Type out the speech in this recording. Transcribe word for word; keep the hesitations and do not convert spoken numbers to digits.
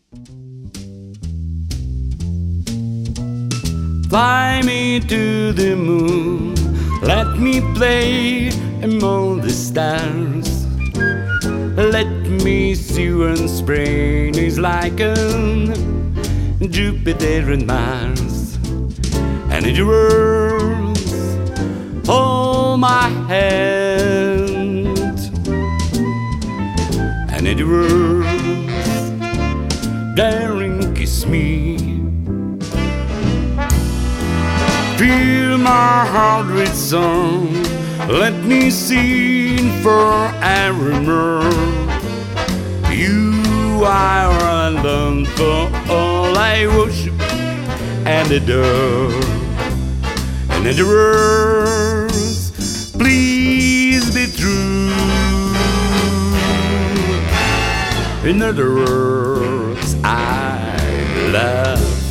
Fly me to the moon, let me play among the stars. Let me see when spring is like on Jupiter and Mars. And in the world, hold my hand. And in the world, daring kiss me. Fill my heart with song, let me sing forevermore. You are alone for all I worship and adore. And in the words, please be true. In other words, I love